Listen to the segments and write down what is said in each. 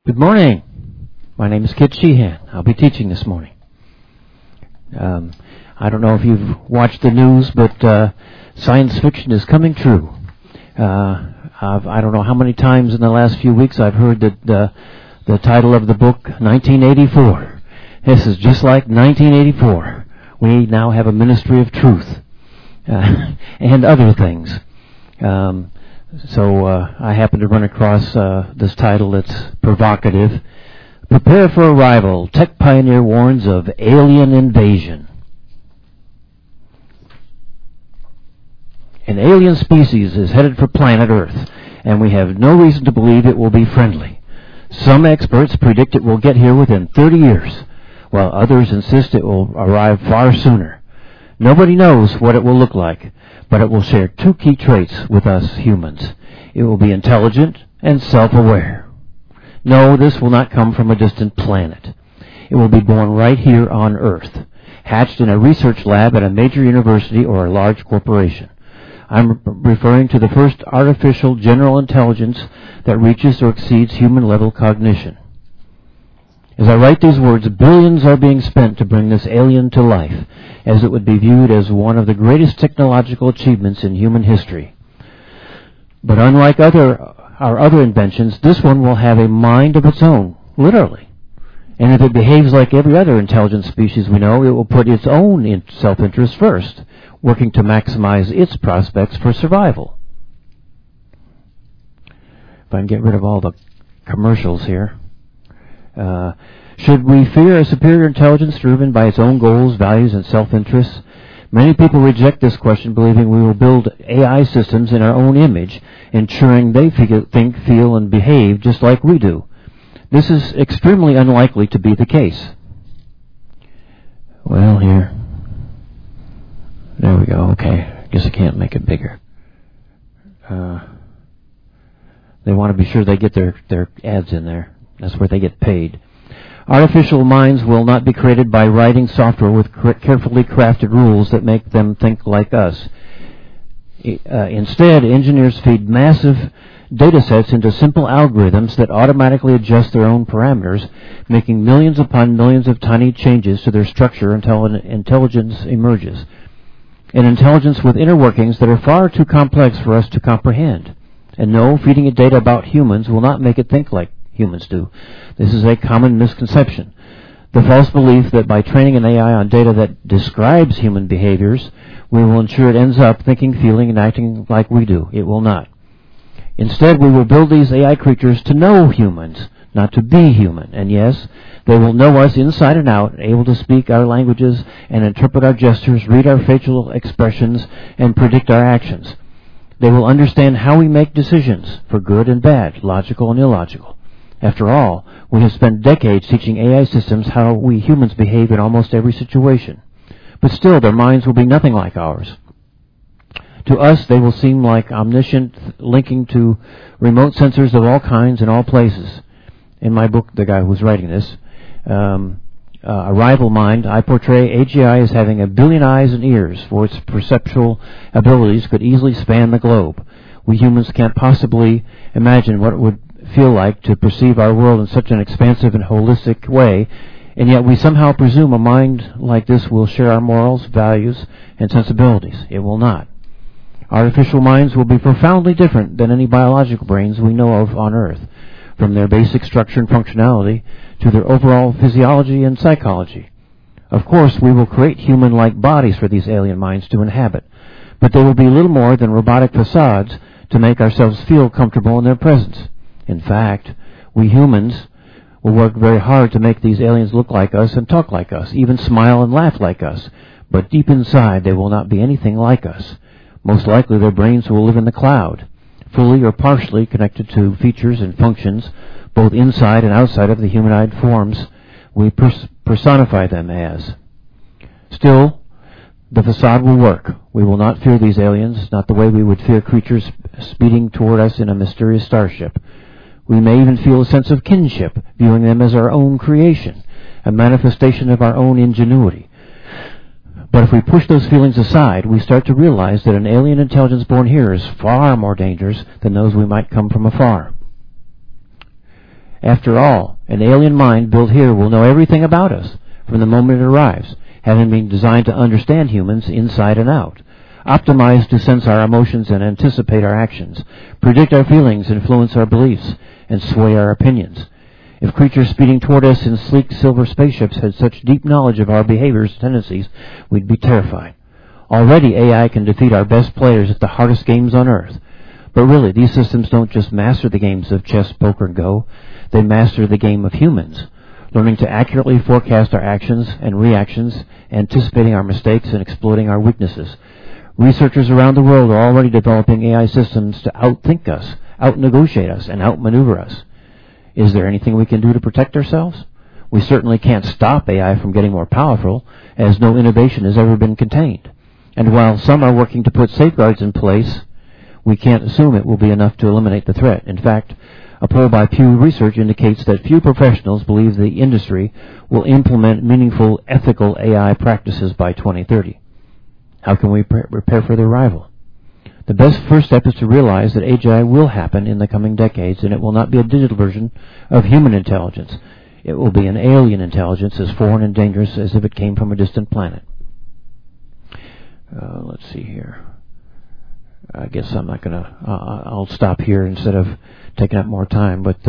Good morning. My name is Kit Sheehan. I'll be teaching this morning. I don't know if you've watched the news, but science fiction is coming true. I don't know how many times in the last few weeks I've heard that the title of the book, 1984. This is just like 1984. We now have a ministry of truth and other things. So I happened to run across this title that's provocative. Prepare for arrival. Tech pioneer warns of alien invasion. An alien species is headed for planet Earth, and we have no reason to believe it will be friendly. Some experts predict it will get here within 30 years, while others insist it will arrive far sooner. Nobody knows what it will look like, but it will share two key traits with us humans. It will be intelligent and self-aware. No, this will not come from a distant planet. It will be born right here on Earth, hatched in a research lab at a major university or a large corporation. I'm referring to the first artificial general intelligence that reaches or exceeds human-level cognition. As I write these words, billions are being spent to bring this alien to life, as it would be viewed as one of the greatest technological achievements in human history. But unlike our other inventions, this one will have a mind of its own, literally. And if it behaves like every other intelligent species we know, it will put its own self-interest first, working to maximize its prospects for survival. If I can get rid of all the commercials here. Should we fear a superior intelligence driven by its own goals, values, and self-interests? Many people reject this question, believing we will build AI systems in our own image, ensuring they think, feel, and behave just like we do. This is extremely unlikely to be the case. Well, here. There we go. Okay. I guess I can't make it bigger. They want to be sure they get their ads in there. That's where they get paid. Artificial minds will not be created by writing software with carefully crafted rules that make them think like us. Instead, engineers feed massive data sets into simple algorithms that automatically adjust their own parameters, making millions upon millions of tiny changes to their structure until an intelligence emerges. An intelligence with inner workings that are far too complex for us to comprehend. And no, feeding it data about humans will not make it think like humans do. This is a common misconception. The false belief that by training an AI on data that describes human behaviors, we will ensure it ends up thinking, feeling, and acting like we do. It will not. Instead, we will build these AI creatures to know humans, not to be human. And yes, they will know us inside and out, able to speak our languages and interpret our gestures, read our facial expressions, and predict our actions. They will understand how we make decisions, for good and bad, logical and illogical. After all, we have spent decades teaching AI systems how we humans behave in almost every situation. But still, their minds will be nothing like ours. To us, they will seem like omniscient, linking to remote sensors of all kinds and all places. In my book, the guy who was writing this, Arrival Mind, I portray AGI as having 1 billion eyes and ears, for its perceptual abilities could easily span the globe. We humans can't possibly imagine what it would feel like to perceive our world in such an expansive and holistic way, and yet we somehow presume a mind like this will share our morals, values, and sensibilities. It will not. Artificial minds will be profoundly different than any biological brains we know of on Earth, from their basic structure and functionality to their overall physiology and psychology. Of course, we will create human-like bodies for these alien minds to inhabit, but they will be little more than robotic facades to make ourselves feel comfortable in their presence. In fact, we humans will work very hard to make these aliens look like us and talk like us, even smile and laugh like us. But deep inside, they will not be anything like us. Most likely, their brains will live in the cloud, fully or partially connected to features and functions, both inside and outside of the humanoid forms we personify them as. Still, the facade will work. We will not fear these aliens, not the way we would fear creatures speeding toward us in a mysterious starship. We may even feel a sense of kinship, viewing them as our own creation, a manifestation of our own ingenuity. But if we push those feelings aside, we start to realize that an alien intelligence born here is far more dangerous than those we might come from afar. After all, an alien mind built here will know everything about us from the moment it arrives, having been designed to understand humans inside and out, optimized to sense our emotions and anticipate our actions, predict our feelings, influence our beliefs, and sway our opinions. If creatures speeding toward us in sleek silver spaceships had such deep knowledge of our behaviors and tendencies, we'd be terrified. Already AI can defeat our best players at the hardest games on Earth. But really, these systems don't just master the games of chess, poker, and Go. They master the game of humans, learning to accurately forecast our actions and reactions, anticipating our mistakes and exploiting our weaknesses. Researchers around the world are already developing AI systems to outthink us, outnegotiate us, and outmaneuver us. Is there anything we can do to protect ourselves? We certainly can't stop AI from getting more powerful, as no innovation has ever been contained. And while some are working to put safeguards in place, we can't assume it will be enough to eliminate the threat. In fact, a poll by Pew Research indicates that few professionals believe the industry will implement meaningful ethical AI practices by 2030. How can we prepare for their arrival? The best first step is to realize that AGI will happen in the coming decades, and it will not be a digital version of human intelligence. It will be an alien intelligence as foreign and dangerous as if it came from a distant planet. Let's see here. I guess I'm not going to... I'll stop here instead of taking up more time. But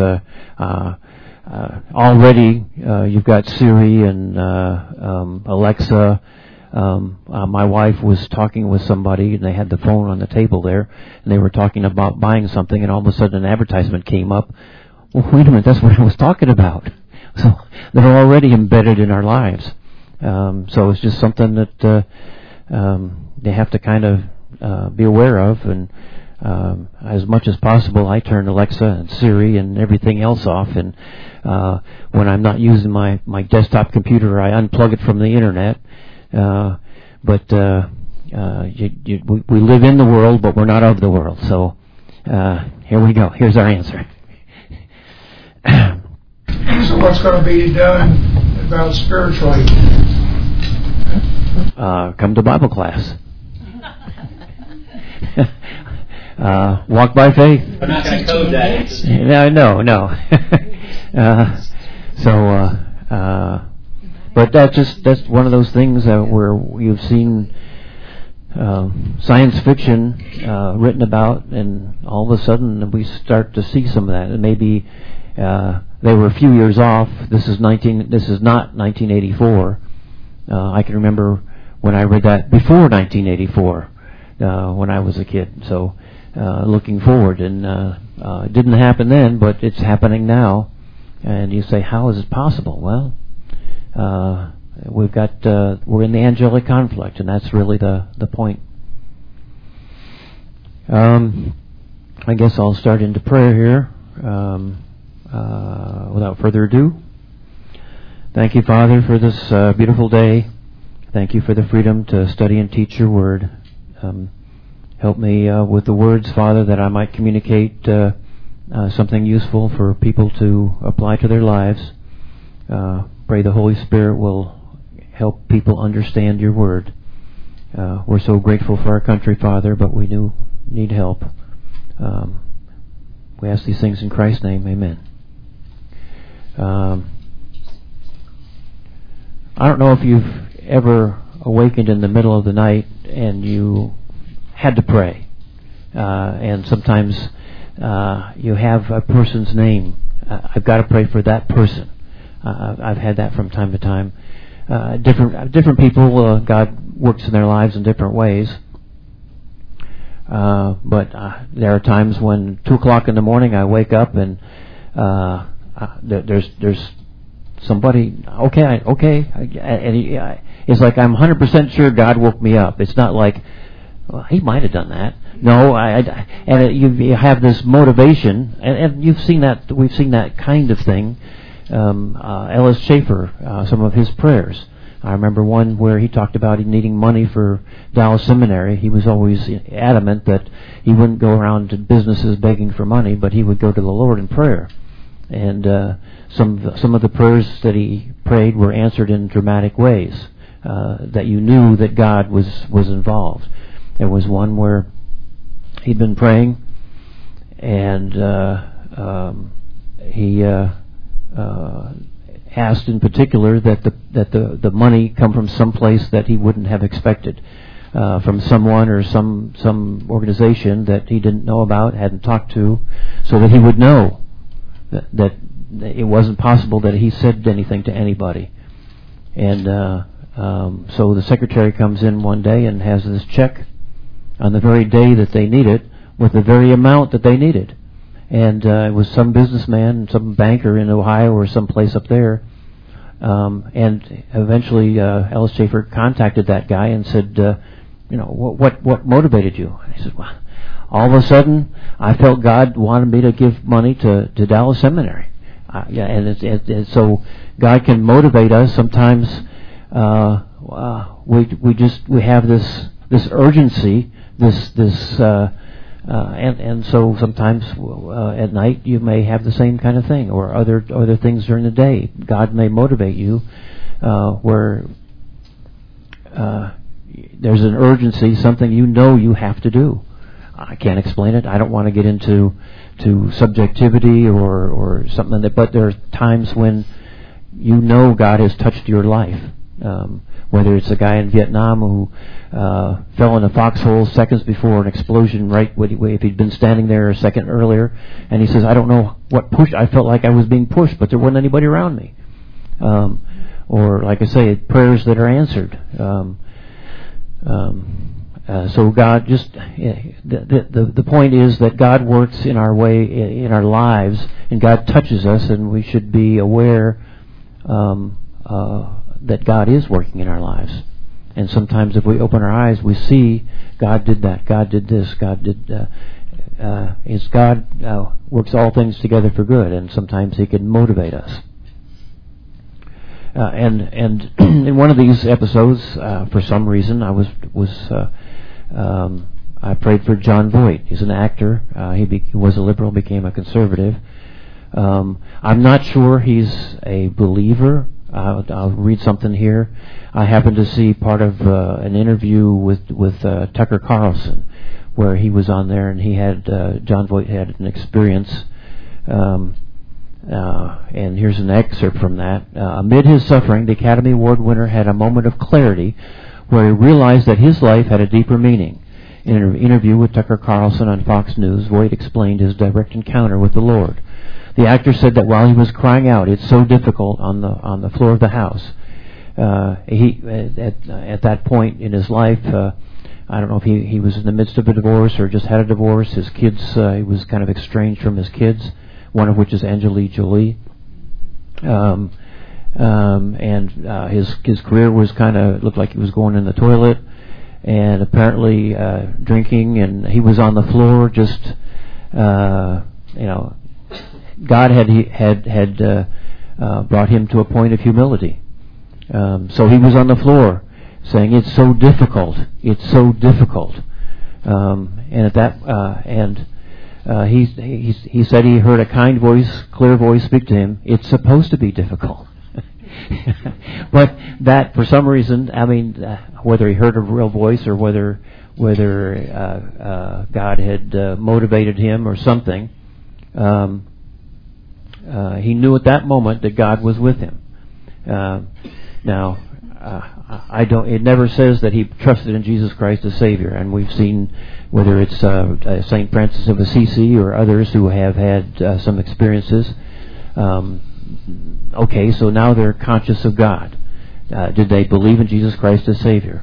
already you've got Siri and Alexa. My wife was talking with somebody, and they had the phone on the table there, and they were talking about buying something, and all of a sudden an advertisement came up. Well, wait a minute, that's what I was talking about. So they're already embedded in our lives. So it's just something that they have to kind of be aware of, and as much as possible I turn Alexa and Siri and everything else off, and when I'm not using my desktop computer, I unplug it from the internet. But we live in the world, but we're not of the world. So here we go. Here's our answer. So what's going to be done about spiritually? Come to Bible class. Walk by faith. I'm not going to code that. No. But that's one of those things where you've seen science fiction written about, and all of a sudden we start to see some of that. And maybe they were a few years off. This is not 1984. I can remember when I read that before 1984, when I was a kid. So looking forward, and it didn't happen then, but it's happening now. And you say, how is it possible? Well, we're in the angelic conflict, and that's really the point. I guess I'll start into prayer here. Without further ado, thank you, Father, for this beautiful day. Thank you for the freedom to study and teach your word. Help me with the words, Father, that I might communicate something useful for people to apply to their lives. Pray the Holy Spirit will help people understand your word. We're so grateful for our country, Father, but we do need help. We ask these things in Christ's name. Amen. I don't know if you've ever awakened in the middle of the night and you had to pray. And sometimes you have a person's name. I've got to pray for that person. I've had that from time to time. Different people, God works in their lives in different ways. But there are times when 2 o'clock in the morning I wake up and there's somebody. And it's like I'm 100% sure God woke me up. It's not like, well, he might have done that. No, you have this motivation, and you've seen that. We've seen that kind of thing. Ellis Schaefer, some of his prayers. I remember one where he talked about needing money for Dallas Seminary. He was always adamant that he wouldn't go around to businesses begging for money, but he would go to the Lord in prayer. And some of the prayers that he prayed were answered in dramatic ways, that you knew that God was involved. There was one where he'd been praying, and he asked in particular that the money come from some place that he wouldn't have expected, from someone or some organization that he didn't know about, hadn't talked to, so that he would know that it wasn't possible that he said anything to anybody. And so the secretary comes in one day and has this check on the very day that they need it, with the very amount that they needed. And it was some businessman, some banker in Ohio or someplace up there. And eventually Ellis Schaefer contacted that guy and said, what motivated you? And he said, well, all of a sudden I felt God wanted me to give money to Dallas Seminary. And so God can motivate us. Sometimes we have this urgency, and so sometimes at night you may have the same kind of thing, or other things during the day. God may motivate you where there's an urgency, something you have to do. I can't explain it. I don't want to get into subjectivity or something, but there are times when God has touched your life. Whether it's a guy in Vietnam who fell in a foxhole seconds before an explosion, right? If he'd been standing there a second earlier, and he says, I don't know what pushed. I felt like I was being pushed, but there wasn't anybody around me. Or, like I say, prayers that are answered. So God the point is that God works in our way, in our lives, and God touches us, and we should be aware that God is working in our lives. And sometimes if we open our eyes, we see God did that, God did this, God did God works all things together for good, and sometimes He can motivate us. And in one of these episodes, for some reason, I prayed for John Voight. He's an actor. He was a liberal, became a conservative. I'm not sure he's a believer. I'll read something here. I happened to see part of an interview with Tucker Carlson, where he was on there, and he had John Voight had an experience. And here's an excerpt from that. Amid his suffering, the Academy Award winner had a moment of clarity where he realized that his life had a deeper meaning. In an interview with Tucker Carlson on Fox News, Voight explained his direct encounter with the Lord. The actor said that while he was crying out, "It's so difficult," on the floor of the house, he at that point in his life, I don't know if he was in the midst of a divorce or just had a divorce. His kids, he was kind of estranged from his kids, one of which is Angelina Jolie. And his career was looked like he was going in the toilet, and apparently drinking, and he was on the floor just, God had brought him to a point of humility. So he was on the floor saying, "It's so difficult. It's so difficult." And at that, he said he heard a kind voice, clear voice speak to him. It's supposed to be difficult. But that, for some reason, whether he heard a real voice or whether God had motivated him or something, he knew at that moment that God was with him. It never says that he trusted in Jesus Christ as Savior, and we've seen whether it's St. Francis of Assisi or others who have had some experiences. Okay, so now they're conscious of God. Did they believe in Jesus Christ as Savior?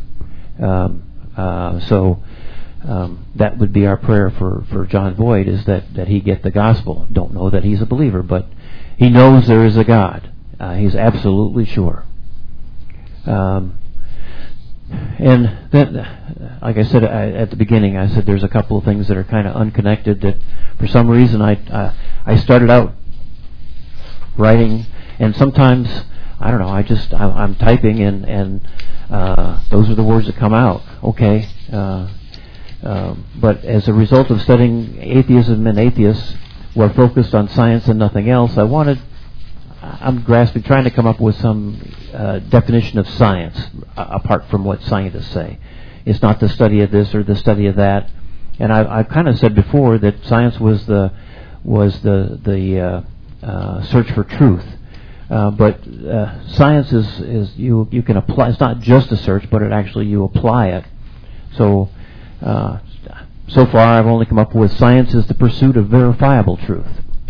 So that would be our prayer for John Voight, is that he get the gospel. Don't know that he's a believer, but he knows there is a God. He's absolutely sure. And then, like I said at the beginning, I said there's a couple of things that are kind of unconnected that for some reason I started out writing, and sometimes I don't know, I'm typing and those are the words that come out. Okay, but as a result of studying atheism and atheists who are focused on science and nothing else, I'm grasping, trying to come up with some definition of science apart from what scientists say. It's not the study of this or the study of that. And I've kind of said before that science was the search for truth. But science is you can apply. It's not just a search, but you apply it. So far, I've only come up with science is the pursuit of verifiable truth.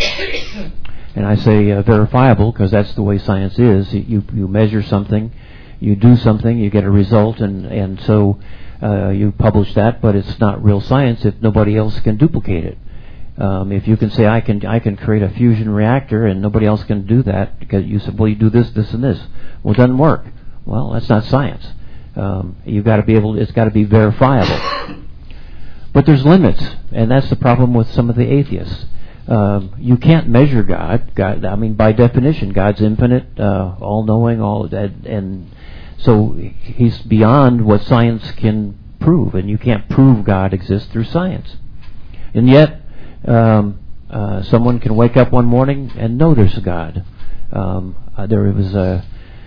And I say verifiable because that's the way science is. You measure something, you do something, you get a result, and so you publish that. But it's not real science if nobody else can duplicate it. If you can say I can create a fusion reactor and nobody else can do that because you said, well, you do this, this, and this. Well, it doesn't work. Well, that's not science. You've got to be able. It's got to be verifiable. But there's limits, and that's the problem with some of the atheists. You can't measure God. I mean, by definition, God's infinite, all-knowing, and so He's beyond what science can prove, and you can't prove God exists through science. And yet, someone can wake up one morning and know there's a God. There was a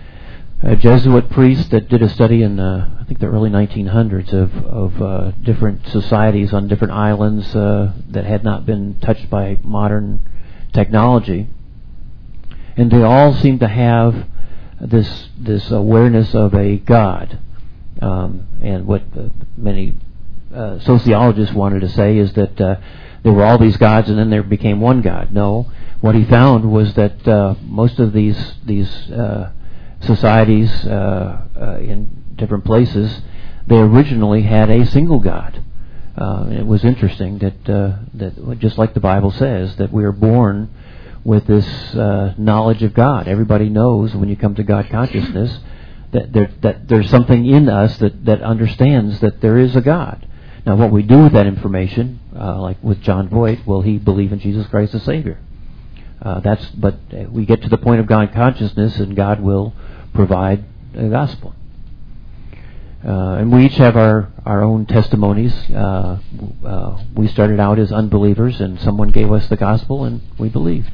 Jesuit priest that did a study in, I think, the early 1900s of different societies on different islands that had not been touched by modern technology, and they all seemed to have this awareness of a God. And what many sociologists wanted to say is that there were all these gods and then there became one God. No, what he found was that most of these societies in different places, they originally had a single God. It was interesting that just like the Bible says, that we are born with this knowledge of God. Everybody knows when you come to God consciousness that there's something in us that understands that there is a God. Now, what we do with that information, like with John Voight, will he believe in Jesus Christ as Savior? But we get to the point of God consciousness, and God will provide the gospel. And we each have our own testimonies. We started out as unbelievers, and someone gave us the gospel, and we believed.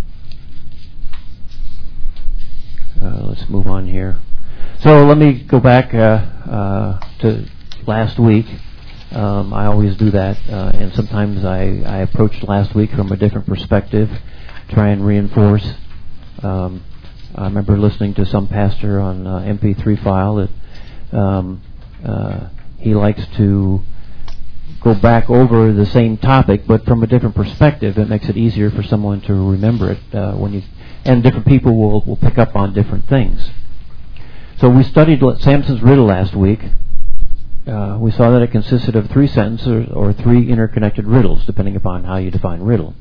Let's move on here. So let me go back to last week. I always do that, and sometimes I approach last week from a different perspective, try and reinforce. I remember listening to some pastor on MP3 file that he likes to go back over the same topic, but from a different perspective. It makes it easier for someone to remember it and different people will pick up on different things. So we studied Samson's riddle last week. We saw that it consisted of 3 sentences or 3 interconnected riddles, depending upon how you define riddle.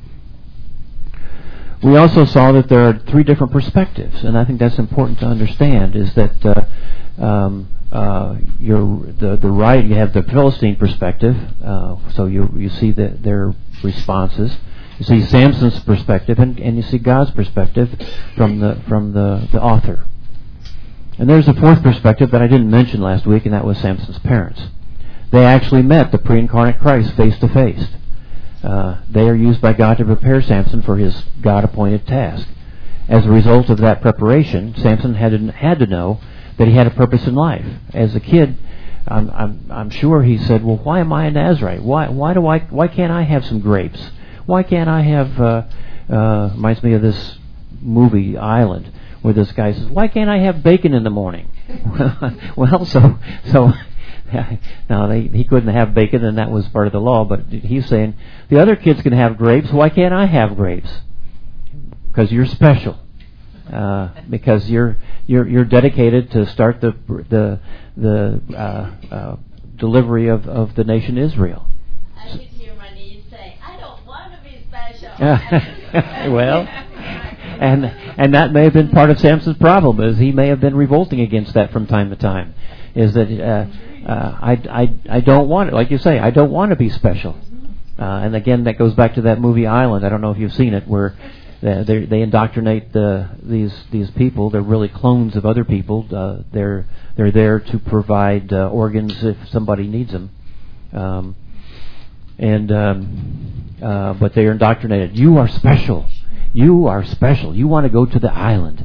We also saw that there are 3 different perspectives, and I think that's important to understand. Is that the right? You have the Philistine perspective, so you see their responses. You see Samson's perspective, and you see God's perspective from the author. And there's a 4th perspective that I didn't mention last week, and that was Samson's parents. They actually met the pre-incarnate Christ face to face. They are used by God to prepare Samson for his God-appointed task. As a result of that preparation, Samson had to know that he had a purpose in life. As a kid, I'm sure he said, "Well, why am I a Nazarite? Why can't I have some grapes? Why can't I have?" Reminds me of this movie Island, where this guy says, "Why can't I have bacon in the morning?" Well, so now he couldn't have bacon, and that was part of the law. But he's saying the other kids can have grapes. Why can't I have grapes? Because you're special. Because you're dedicated to start the delivery of the nation Israel. I could hear my niece say, "I don't want to be special." Well, and that may have been part of Samson's problem, is he may have been revolting against that from time to time. Is that I don't want it, like you say, I don't want to be special. And again, that goes back to that movie Island. I don't know if you've seen it, where they indoctrinate these people. They're really clones of other people. They're there to provide organs if somebody needs them. But they are indoctrinated. You are special. You are special. You want to go to the island,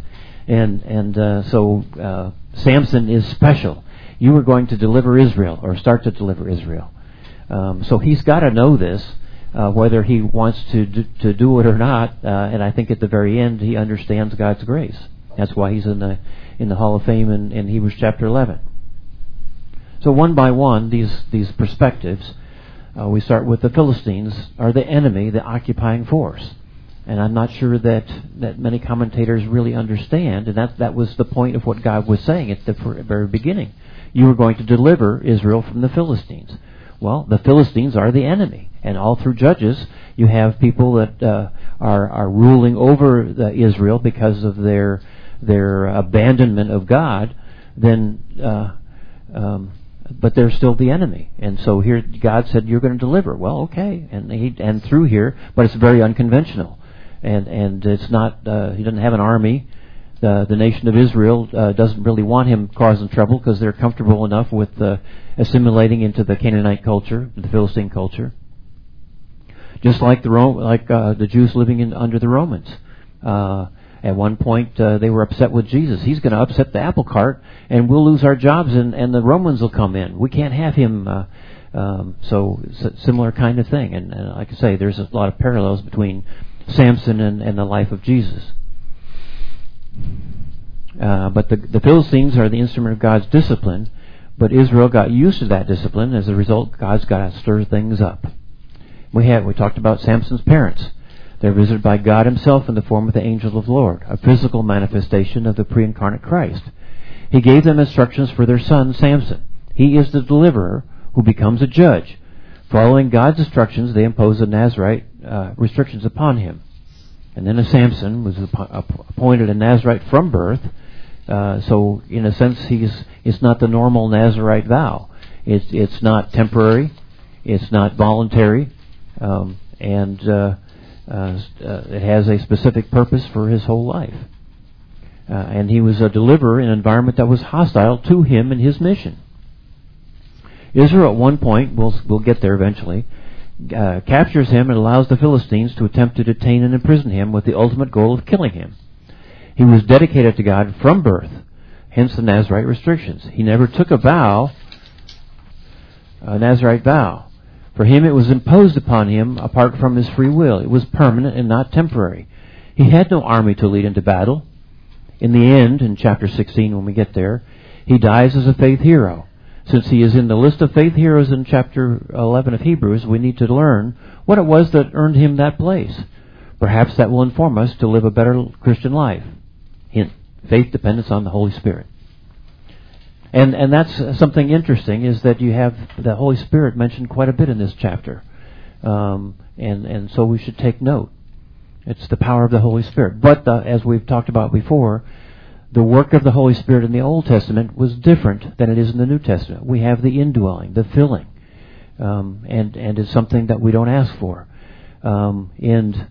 so Samson is special. You are going to deliver Israel, or start to deliver Israel. So he's got to know this. whether he wants to do it or not. And I think at the very end he understands God's grace. That's why he's in the Hall of Fame in Hebrews chapter 11. So one by one, these perspectives, we start with the Philistines are the enemy, the occupying force. And I'm not sure that many commentators really understand, and that was the point of what God was saying at the very beginning. You were going to deliver Israel from the Philistines. Well, the Philistines are the enemy, and all through Judges, you have people that are ruling over Israel because of their abandonment of God. But they're still the enemy, and so here God said, "You're going to deliver." Well, okay, and through here, but it's very unconventional. And it's not. He doesn't have an army. The nation of Israel doesn't really want him causing trouble because they're comfortable enough with assimilating into the Canaanite culture, the Philistine culture. Just like the Jews living under the Romans. At one point, they were upset with Jesus. He's going to upset the apple cart, and we'll lose our jobs, and the Romans will come in. We can't have him. So it's a similar kind of thing. And like I say, there's a lot of parallels between Samson and the life of Jesus. But the Philistines are the instrument of God's discipline, but Israel got used to that discipline. As a result, God's got to stir things up. We talked about Samson's parents. They're visited by God himself in the form of the angel of the Lord, a physical manifestation of the pre-incarnate Christ. He gave them instructions for their son Samson. He is the deliverer who becomes a judge. Following God's instructions, they impose the Nazirite restrictions upon him. And then Samson was appointed a Nazirite from birth. So in a sense, it's not the normal Nazirite vow. It's not temporary. It's not voluntary. It has a specific purpose for his whole life. And he was a deliverer in an environment that was hostile to him and his mission. Israel at one point, we'll get there eventually, captures him and allows the Philistines to attempt to detain and imprison him with the ultimate goal of killing him. He was dedicated to God from birth, hence the Nazirite restrictions. He never took a Nazirite vow. For him it was imposed upon him apart from his free will. It was permanent and not temporary. He had no army to lead into battle. In the end, in chapter 16 when we get there, he dies as a faith hero. Since he is in the list of faith heroes in chapter 11 of Hebrews, we need to learn what it was that earned him that place. Perhaps that will inform us to live a better Christian life. Hint, faith dependence on the Holy Spirit. And that's something interesting, is that you have the Holy Spirit mentioned quite a bit in this chapter. And so we should take note. It's the power of the Holy Spirit. But as we've talked about before, the work of the Holy Spirit in the Old Testament was different than it is in the New Testament. We have the indwelling, the filling. And it's something that we don't ask for. In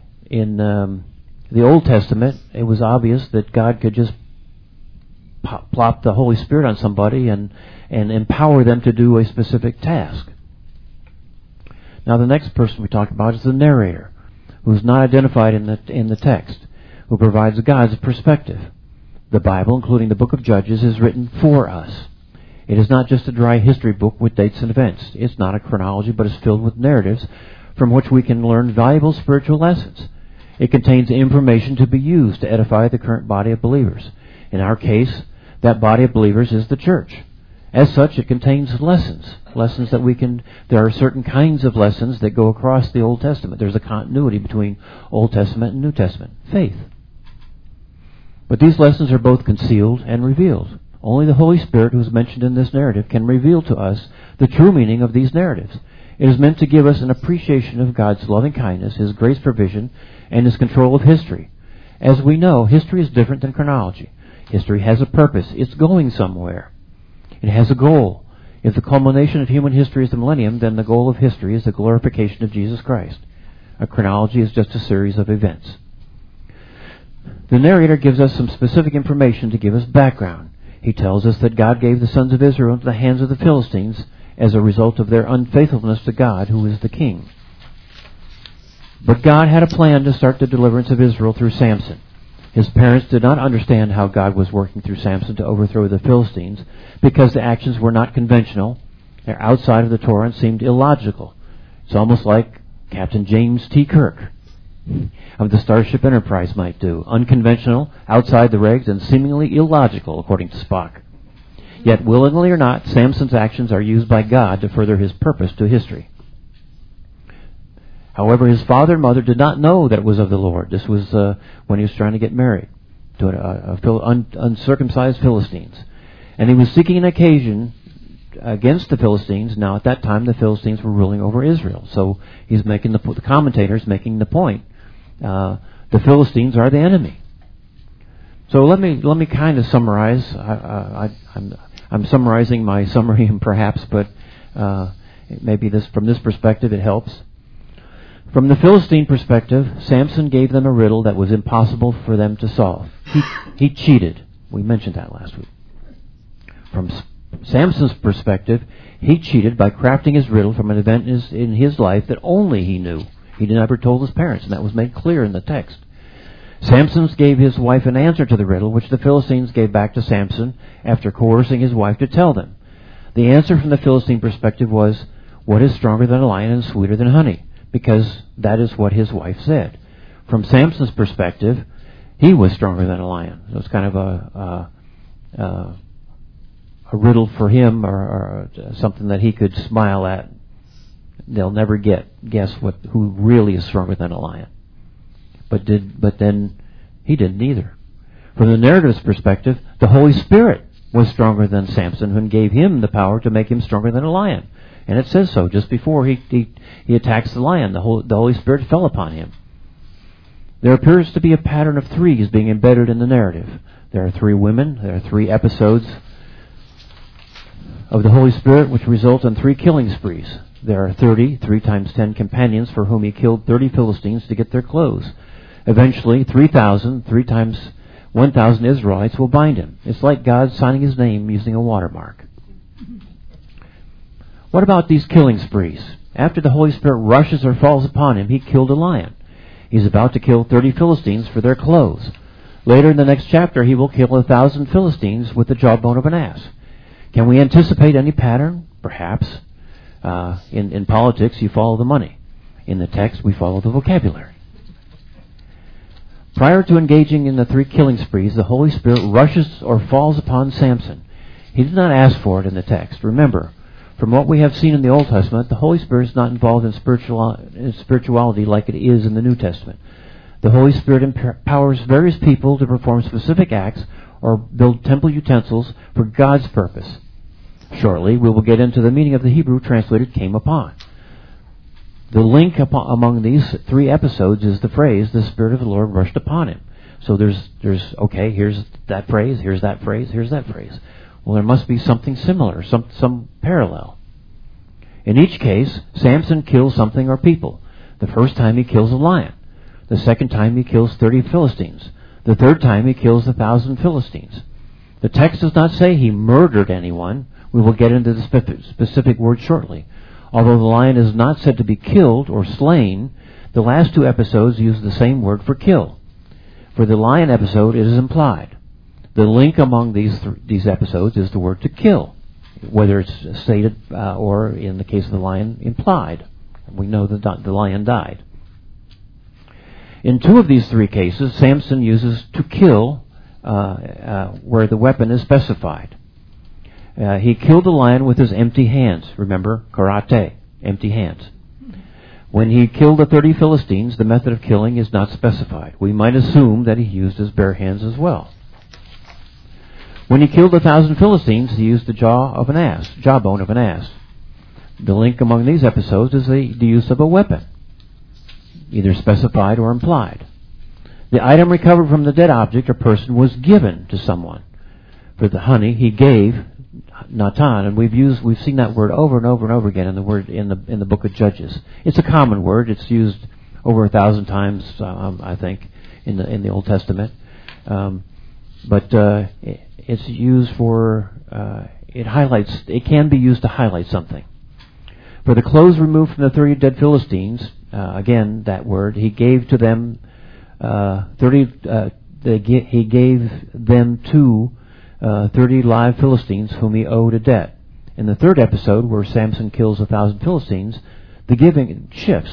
the Old Testament, it was obvious that God could just plop the Holy Spirit on somebody and empower them to do a specific task. Now the next person we talk about is the narrator, who is not identified in the text, who provides God's perspective. The Bible, including the book of Judges, is written for us. It is not just a dry history book with dates and events. It's not a chronology, but is filled with narratives from which we can learn valuable spiritual lessons. It contains information to be used to edify the current body of believers. In our case, that body of believers is the church. As such, it contains lessons that there are certain kinds of lessons that go across the Old Testament. There's a continuity between Old Testament and New Testament. Faith. But these lessons are both concealed and revealed. Only the Holy Spirit, who is mentioned in this narrative, can reveal to us the true meaning of these narratives. It is meant to give us an appreciation of God's loving kindness, His grace provision, and His control of history. As we know, history is different than chronology. History has a purpose. It's going somewhere. It has a goal. If the culmination of human history is the millennium, then the goal of history is the glorification of Jesus Christ. A chronology is just a series of events. The narrator gives us some specific information to give us background. He tells us that God gave the sons of Israel into the hands of the Philistines as a result of their unfaithfulness to God, who is the king. But God had a plan to start the deliverance of Israel through Samson. His parents did not understand how God was working through Samson to overthrow the Philistines because the actions were not conventional. They're outside of the Torah and seemed illogical. It's almost like Captain James T. Kirk of the Starship Enterprise might do. Unconventional, outside the regs, and seemingly illogical, according to Spock. Yet, willingly or not, Samson's actions are used by God to further his purpose to history. However, his father and mother did not know that it was of the Lord. This was when he was trying to get married to uncircumcised Philistines. And he was seeking an occasion against the Philistines. Now, at that time, the Philistines were ruling over Israel. So he's making the commentators making the point. The Philistines are the enemy. So let me kind of summarize. I'm summarizing my summary, perhaps, but maybe from this perspective it helps. From the Philistine perspective, Samson gave them a riddle that was impossible for them to solve. He cheated. We mentioned that last week. From Samson's perspective, he cheated by crafting his riddle from an event in his life that only he knew. He never told his parents, and that was made clear in the text. Samson gave his wife an answer to the riddle, which the Philistines gave back to Samson after coercing his wife to tell them. The answer from the Philistine perspective was, what is stronger than a lion and sweeter than honey? Because that is what his wife said. From Samson's perspective, he was stronger than a lion. It was kind of a riddle for him, or something that he could smile at. They'll never guess who really is stronger than a lion. But then he didn't either. From the narrative's perspective, the Holy Spirit was stronger than Samson, and gave him the power to make him stronger than a lion. And it says so just before he attacks the lion. The Holy Spirit fell upon him. There appears to be a pattern of threes being embedded in the narrative. There are 3 women. There are 3 episodes of the Holy Spirit, which result in 3 killing sprees. There are 30, 3 times 10 companions for whom he killed 30 Philistines to get their clothes. Eventually, 3,000, 3 times 1,000 Israelites will bind him. It's like God signing his name using a watermark. What about these killing sprees? After the Holy Spirit rushes or falls upon him, he killed a lion. He's about to kill 30 Philistines for their clothes. Later in the next chapter, he will kill 1,000 Philistines with the jawbone of an ass. Can we anticipate any pattern? Perhaps. In politics, you follow the money. In the text, we follow the vocabulary. Prior to engaging in the 3 killing sprees, the Holy Spirit rushes or falls upon Samson. He did not ask for it in the text. Remember, from what we have seen in the Old Testament, the Holy Spirit is not involved in spirituality like it is in the New Testament. The Holy Spirit empowers various people to perform specific acts or build temple utensils for God's purpose. Shortly, we will get into the meaning of the Hebrew translated came upon. The link among these 3 episodes is the phrase, the Spirit of the Lord rushed upon him. So there's okay, here's that phrase, here's that phrase, here's that phrase. Well, there must be something similar, some parallel. In each case, Samson kills something or people. The first time he kills a lion. The second time he kills 30 Philistines. The third time he kills 1,000 Philistines. The text does not say he murdered anyone. We will get into the specific word shortly. Although the lion is not said to be killed or slain, the last 2 episodes use the same word for kill. For the lion episode, it is implied. The link among these episodes is the word to kill, whether it's stated or, in the case of the lion, implied. We know that the lion died. In 2 of these 3 cases, Samson uses to kill where the weapon is specified. He killed the lion with his empty hands. Remember, karate, empty hands. When he killed the 30 Philistines, the method of killing is not specified. We might assume that he used his bare hands as well. When he killed 1,000 Philistines, he used the jawbone of an ass. The link among these episodes is the use of a weapon, either specified or implied. The item recovered from the dead object or person was given to someone. For the honey, he gave Natan, and we've seen that word over and over and over again in the book of Judges. It's a common word. It's used over 1,000 times, I think, in the Old Testament. But it's used for it can be used to highlight something. For the clothes removed from the 30 dead Philistines, again that word, he gave to them 30. He gave them to 30 live Philistines whom he owed a debt. In the 3rd episode, where Samson kills 1,000 Philistines, the giving shifts.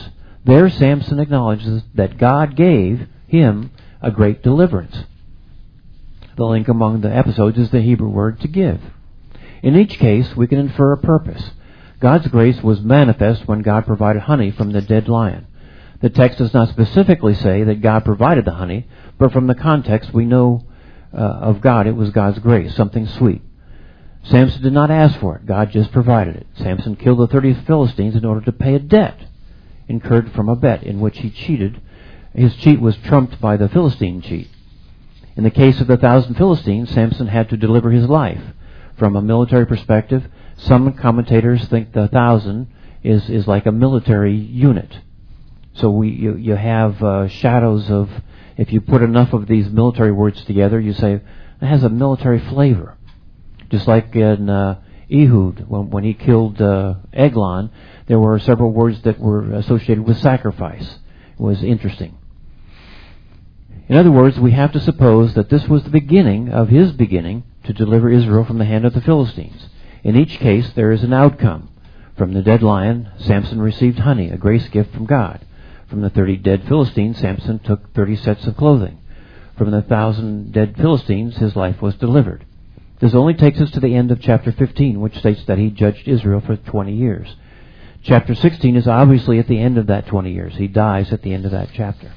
There Samson acknowledges that God gave him a great deliverance. The link among the episodes is the Hebrew word to give. In each case, we can infer a purpose. God's grace was manifest when God provided honey from the dead lion. The text does not specifically say that God provided the honey, but from the context we know of God, it was God's grace, something sweet. Samson did not ask for it. God just provided it. Samson killed the 30 Philistines in order to pay a debt incurred from a bet in which he cheated. His cheat was trumped by the Philistine cheat. In the case of the 1,000 Philistines, Samson had to deliver his life. From a military perspective, some commentators think the 1,000 is like a military unit. So you have shadows of, if you put enough of these military words together, you say, it has a military flavor. Just like in Ehud, when he killed Eglon, there were several words that were associated with sacrifice. It was interesting. In other words, we have to suppose that this was the beginning of his beginning to deliver Israel from the hand of the Philistines. In each case, there is an outcome. From the dead lion, Samson received honey, a grace gift from God. From the 30 dead Philistines, Samson took 30 sets of clothing. From the 1,000 dead Philistines, his life was delivered. This only takes us to the end of chapter 15, which states that he judged Israel for 20 years. Chapter 16 is obviously at the end of that 20 years. He dies at the end of that chapter.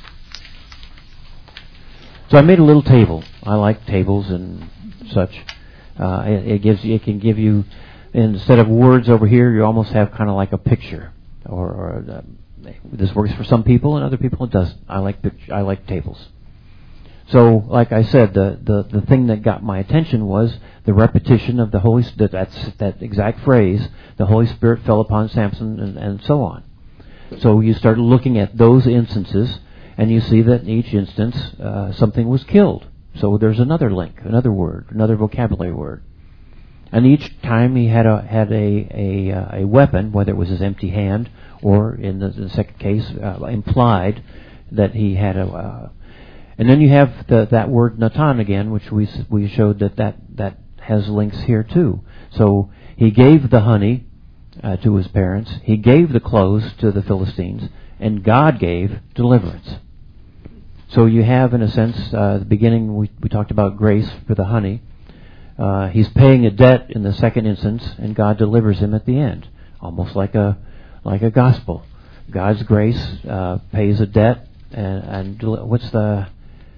So I made a little table. I like tables and such. It can give you, instead of words over here, you almost have kind of like a picture. This works for some people and other people it doesn't. I like tables. So, like I said, the thing that got my attention was the repetition of the Holy Spirit. That exact phrase, the Holy Spirit fell upon Samson, and so on. So you start looking at those instances, and you see that in each instance something was killed. So there's another link, another word, another vocabulary word. And each time he had a weapon, whether it was his empty hand or in the second case implied that he had a. And then you have that word Natan again, which we showed that has links here too. So he gave the honey to his parents, he gave the clothes to the Philistines, and God gave deliverance. So you have, in a sense, the beginning we talked about grace for the honey. He's paying a debt in the second instance, and God delivers him at the end, almost like a gospel. God's grace pays a debt, and what's the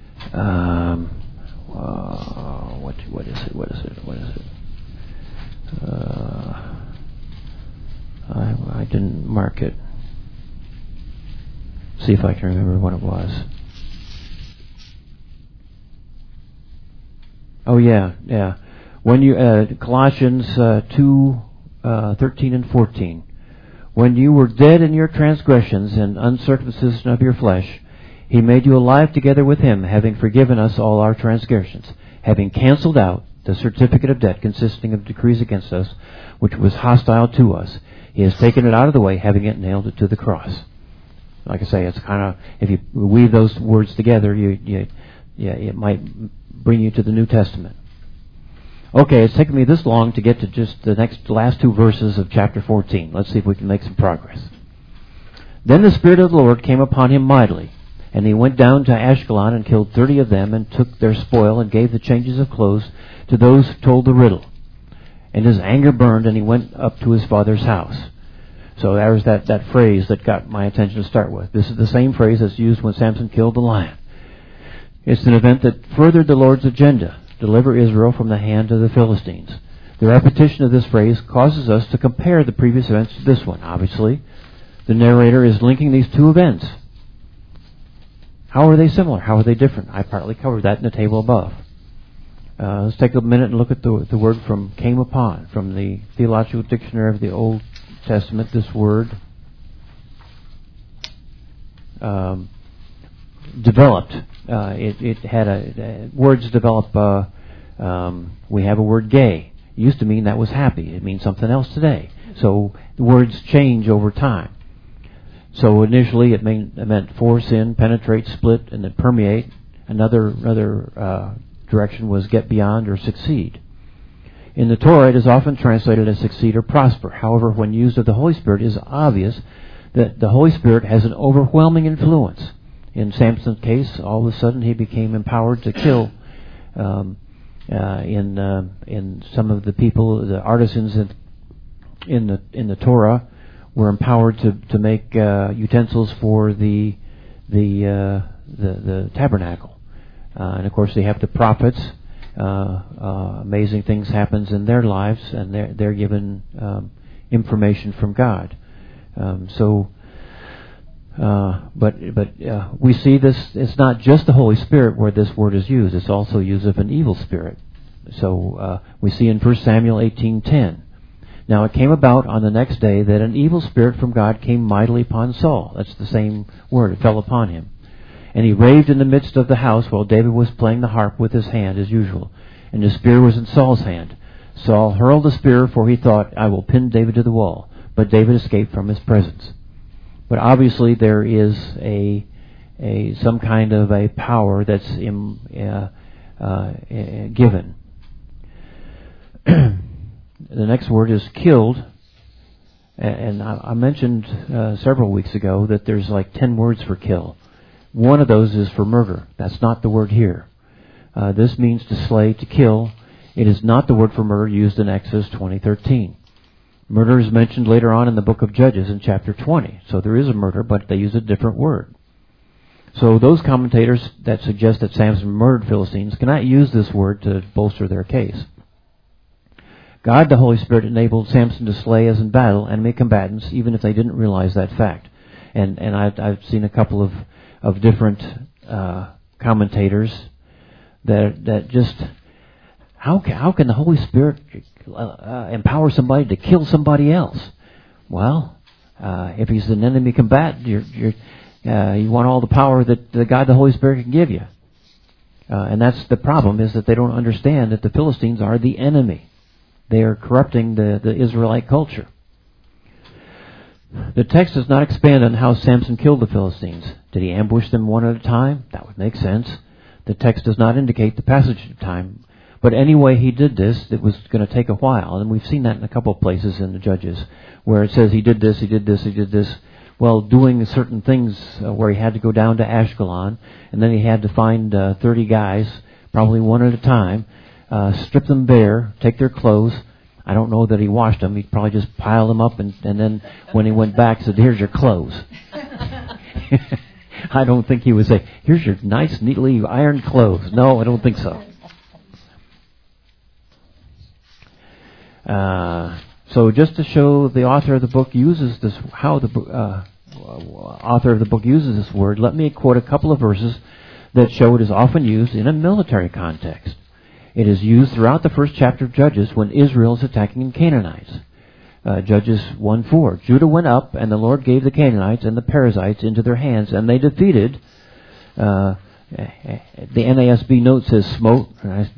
what is it? I didn't mark it. See if I can remember what it was. Oh yeah. When you Colossians 2:13 and 14. When you were dead in your transgressions and uncircumcision of your flesh, He made you alive together with Him, having forgiven us all our transgressions, having cancelled out the certificate of debt consisting of decrees against us, which was hostile to us. He has taken it out of the way, having it nailed it to the cross. Like I say, it's kind of, if you weave those words together, it might bring you to the New Testament. Okay, it's taken me this long to get to just the last two verses of chapter 14. Let's see if we can make some progress. Then the Spirit of the Lord came upon him mightily, and he went down to Ashkelon and killed 30 of them, and took their spoil, and gave the changes of clothes to those who told the riddle. And his anger burned, and he went up to his father's house. So there's that phrase that got my attention to start with. This is the same phrase that's used when Samson killed the lion. It's an event that furthered the Lord's agenda, deliver Israel from the hand of the Philistines. The repetition of this phrase causes us to compare the previous events to this one. Obviously, the narrator is linking these two events. How are they similar? How are they different? I partly covered that in the table above. Let's take a minute and look at the word from came upon, from the Theological Dictionary of the Old Testament. This word developed. It had words develop. We have a word gay. It used to mean that was happy. It means something else today. So the words change over time. So initially it meant force in, penetrate, split, and then permeate. Another direction was get beyond or succeed. In the Torah, it is often translated as succeed or prosper. However, when used of the Holy Spirit, it is obvious the Holy Spirit has an overwhelming influence. In Samson's case, all of a sudden he became empowered to kill. In some of the people, the artisans in the Torah, were empowered to make utensils for the tabernacle, and of course they have the prophets. Amazing things happens in their lives, and they're given information from God. But we see this. It's not just the Holy Spirit where this word is used. It's also used of an evil spirit. So we see in 1 Samuel 18:10. Now it came about on the next day that an evil spirit from God came mightily upon Saul. That's the same word. It fell upon him. And he raved in the midst of the house while David was playing the harp with his hand as usual. And the spear was in Saul's hand. Saul hurled the spear, for he thought, I will pin David to the wall. But David escaped from his presence. But obviously there is some kind of a power that's given. The next word is killed. And I mentioned several weeks ago that there's like 10 words for kill. One of those is for murder. That's not the word here. This means to slay, to kill. It is not the word for murder used in Exodus 20:13. Murder is mentioned later on in the book of Judges in chapter 20. So there is a murder, but they use a different word. So those commentators that suggest that Samson murdered Philistines cannot use this word to bolster their case. God, the Holy Spirit, enabled Samson to slay, as in battle, enemy combatants, even if they didn't realize that fact. And I've seen a couple of different commentators that just how can the Holy Spirit empower somebody to kill somebody else? Well, if he's an enemy combatant, you want all the power that the God, the Holy Spirit, can give you. And that's the problem, is that they don't understand that the Philistines are the enemy. They are corrupting the Israelite culture. The text does not expand on how Samson killed the Philistines. Did he ambush them one at a time? That would make sense. The text does not indicate the passage of time. But anyway, he did this. It was going to take a while. And we've seen that in a couple of places in the Judges, where it says he did this, he did this, he did this. Well, doing certain things where he had to go down to Ashkelon, and then he had to find 30 guys, probably one at a time, strip them bare, take their clothes. I don't know that he washed them. He probably just piled them up, and then when he went back, said, here's your clothes. I don't think he would say, here's your nice, neatly ironed clothes. No, I don't think so. So just to show the author of the book uses this, how the author of the book uses this word, let me quote a couple of verses that show it is often used in a military context. It is used throughout the first chapter of Judges when Israel is attacking the Canaanites. Judges 1:4. Judah went up, and the Lord gave the Canaanites and the Perizzites into their hands, and they defeated. The NASB note says smote.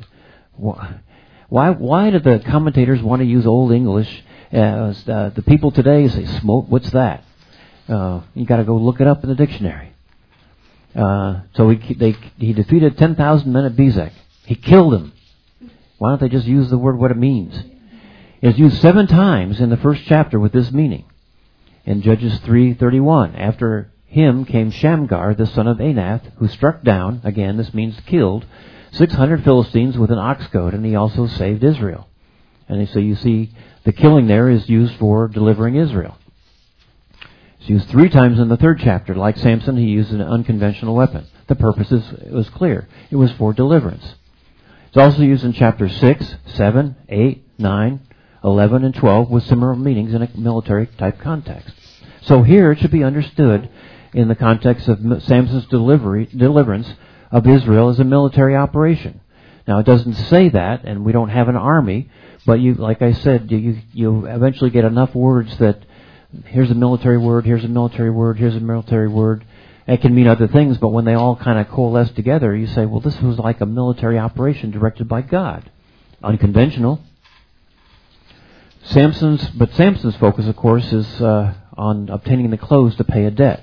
Why do the commentators want to use Old English? The people today say smote. What's that? You got to go look it up in the dictionary. So he defeated 10,000 men at Bezek. He killed them. Why don't they just use the word what it means? It's used 7 times in the first chapter with this meaning. In Judges 3:31, after him came Shamgar, the son of Anath, who struck down, again this means killed, 600 Philistines with an ox goad, and he also saved Israel. And so you see the killing there is used for delivering Israel. It's used 3 times in the 3rd chapter. Like Samson, he used an unconventional weapon. The purpose was clear. It was for deliverance. It's also used in chapter 6, 7, 8, 9, 11, and 12 with similar meanings in a military-type context. So here it should be understood in the context of Samson's deliverance of Israel as a military operation. Now, it doesn't say that, and we don't have an army, but like I said, you eventually get enough words that here's a military word, here's a military word, here's a military word. It can mean other things, but when they all kind of coalesce together, you say, well, this was like a military operation directed by God. Unconventional. Samson's focus, of course, is on obtaining the clothes to pay a debt.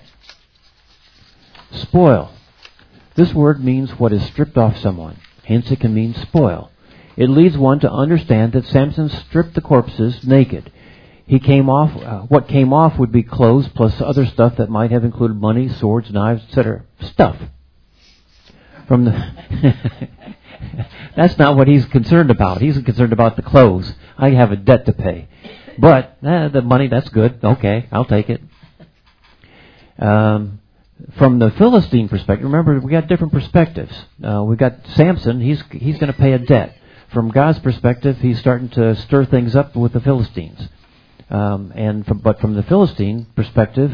Spoil. This word means what is stripped off someone. Hence it can mean spoil. It leads one to understand that Samson stripped the corpses naked. He came off. What came off would be clothes plus other stuff that might have included money, swords, knives, etc. Stuff. From the that's not what he's concerned about. He's concerned about the clothes. I have a debt to pay, but the money, that's good. Okay, I'll take it. From the Philistine perspective, remember we got different perspectives. We got Samson. He's going to pay a debt. From God's perspective, he's starting to stir things up with the Philistines. But from the Philistine perspective,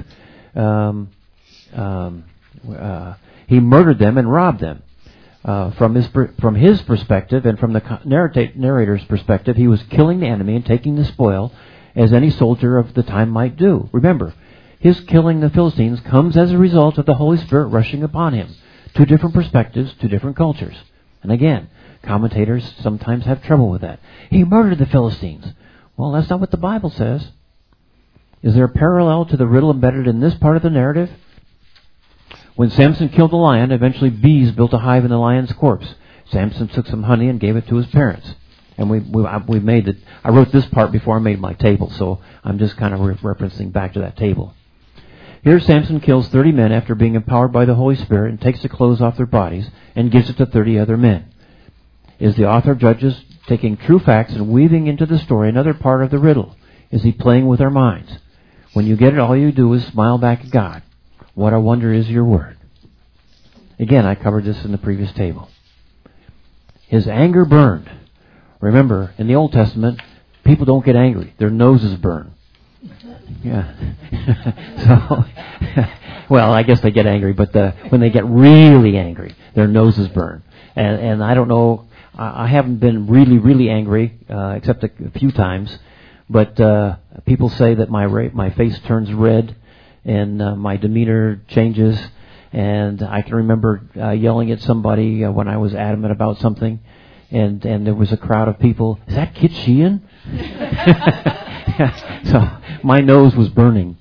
he murdered them and robbed them. From his perspective and from the narrator's perspective, he was killing the enemy and taking the spoil, as any soldier of the time might do. Remember, his killing the Philistines comes as a result of the Holy Spirit rushing upon him. Two different perspectives, two different cultures. And again, commentators sometimes have trouble with that. He murdered the Philistines. Well, that's not what the Bible says. Is there a parallel to the riddle embedded in this part of the narrative? When Samson killed the lion, eventually bees built a hive in the lion's corpse. Samson took some honey and gave it to his parents. And we made it. I wrote this part before I made my table, so I'm just kind of referencing back to that table. Here Samson kills 30 men after being empowered by the Holy Spirit and takes the clothes off their bodies and gives it to 30 other men. Is the author of Judges taking true facts and weaving into the story another part of the riddle? Is he playing with our minds? When you get it, all you do is smile back at God. What I wonder is your word. Again, I covered this in the previous table. His anger burned. Remember, in the Old Testament, people don't get angry. Their noses burn. Yeah. So, well, I guess they get angry, but when they get really angry, their noses burn. And I don't know, I haven't been really, really angry, except a few times. But people say that my face turns red and my demeanor changes. And I can remember yelling at somebody when I was adamant about something. And there was a crowd of people. Is that Kit Sheehan? So my nose was burning.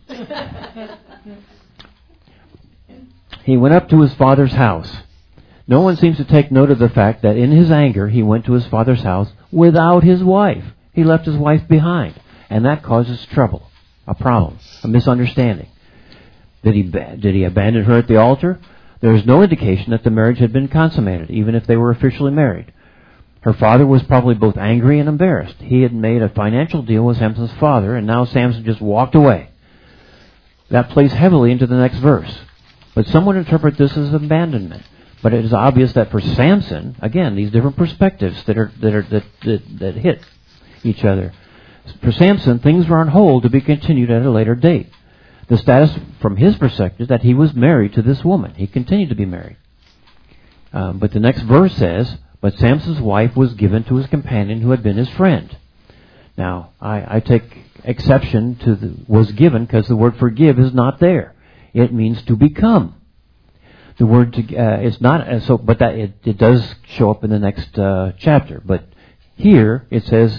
He went up to his father's house. No one seems to take note of the fact that in his anger he went to his father's house without his wife. He left his wife behind. And that causes trouble, a problem, a misunderstanding. Did he abandon her at the altar? There is no indication that the marriage had been consummated, even if they were officially married. Her father was probably both angry and embarrassed. He had made a financial deal with Samson's father, and now Samson just walked away. That plays heavily into the next verse. But some would interpret this as abandonment. But it is obvious that for Samson, again, these different perspectives that hit each other. For Samson, things were on hold to be continued at a later date. The status from his perspective that he was married to this woman. He continued to be married. But the next verse says, but Samson's wife was given to his companion who had been his friend. Now, I take exception to the was given because the word forgive is not there. It means to become. The word it's not so, but that it does show up in the next chapter. But here it says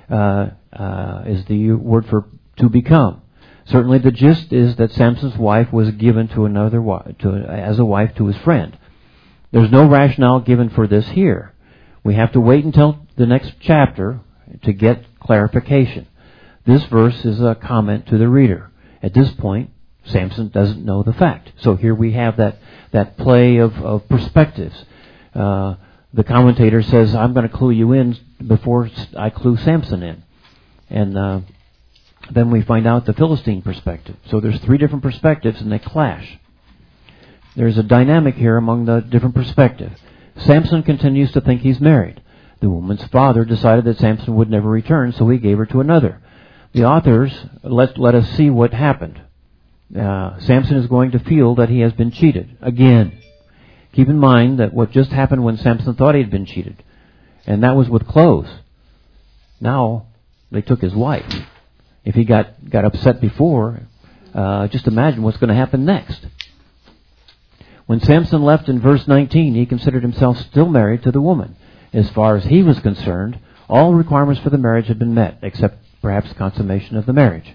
is the word for to become. Certainly, the gist is that Samson's wife was given to another as a wife to his friend. There's no rationale given for this here. We have to wait until the next chapter to get clarification. This verse is a comment to the reader. At this point, Samson doesn't know the fact. So here we have that play of perspectives. The commentator says, I'm going to clue you in before I clue Samson in. And then we find out the Philistine perspective. So there's three different perspectives and they clash. There's a dynamic here among the different perspectives. Samson continues to think he's married. The woman's father decided that Samson would never return, so he gave her to another. The authors let us see what happened. Samson is going to feel that he has been cheated. Again, keep in mind that what just happened when Samson thought he had been cheated. And that was with clothes. Now, they took his wife. If he got upset before, just imagine what's going to happen next. When Samson left in verse 19, he considered himself still married to the woman. As far as he was concerned, all requirements for the marriage had been met, except perhaps consummation of the marriage.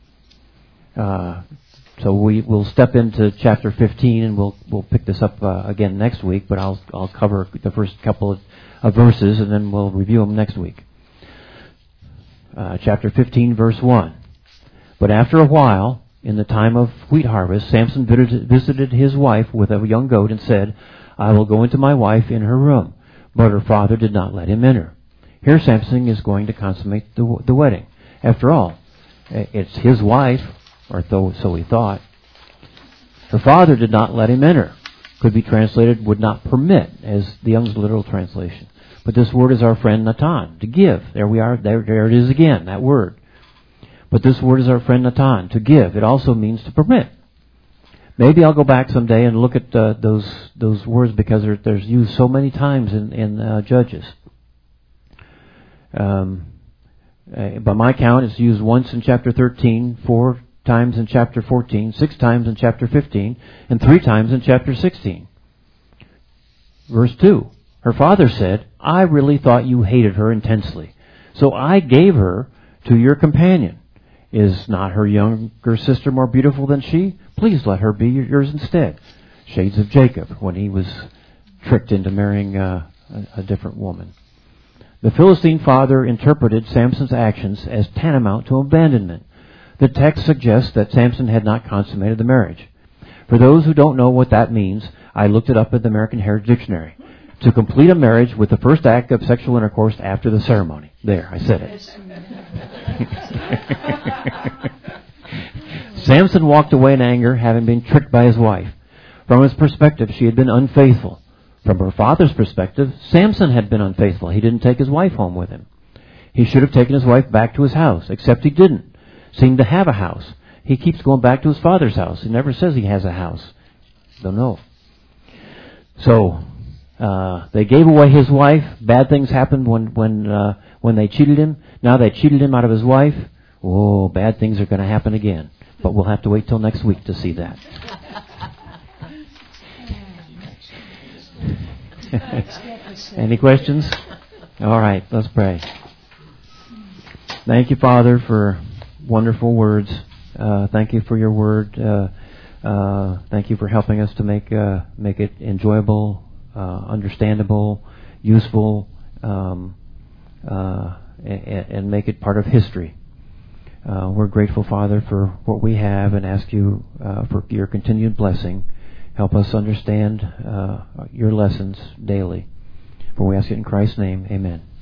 So we'll step into chapter 15, and we'll pick this up again next week. But I'll cover the first couple of verses, and then we'll review them next week. Chapter 15, verse 1. But after a while, in the time of wheat harvest, Samson visited his wife with a young goat and said, I will go into my wife in her room. But her father did not let him enter. Here Samson is going to consummate the wedding. After all, it's his wife, or so he thought. Her father did not let him enter. Could be translated, would not permit, as the Young's literal translation. But this word is our friend Natan, to give. There we are, there it is again, that word. But this word is our friend Natan, to give. It also means to permit. Maybe I'll go back someday and look at those words, because they're used so many times in Judges. By my count, it's used once in chapter 13, 4 times in chapter 14, 6 times in chapter 15, and 3 times in chapter 16. Verse 2. Her father said, I really thought you hated her intensely, so I gave her to your companion. Is not her younger sister more beautiful than she? Please let her be yours instead. Shades of Jacob, when he was tricked into marrying a different woman. The Philistine father interpreted Samson's actions as tantamount to abandonment. The text suggests that Samson had not consummated the marriage. For those who don't know what that means, I looked it up in the American Heritage Dictionary. To complete a marriage with the first act of sexual intercourse after the ceremony. There, I said it. Samson walked away in anger, having been tricked by his wife. From his perspective, she had been unfaithful. From her father's perspective, Samson had been unfaithful. He didn't take his wife home with him. He should have taken his wife back to his house, except he didn't seem to have a house. He keeps going back to his father's house. He never says he has a house. Don't know. So, they gave away his wife. Bad things happened when they cheated him. Now they cheated him out of his wife. Oh, bad things are going to happen again. But we'll have to wait till next week to see that. Any questions? All right, let's pray. Thank you, Father, for wonderful words. Thank you for your word. Thank you for helping us to make it enjoyable, understandable, useful, and make it part of history. We're grateful, Father, for what we have, and ask you for your continued blessing. Help us understand your lessons daily. For we ask it in Christ's name. Amen.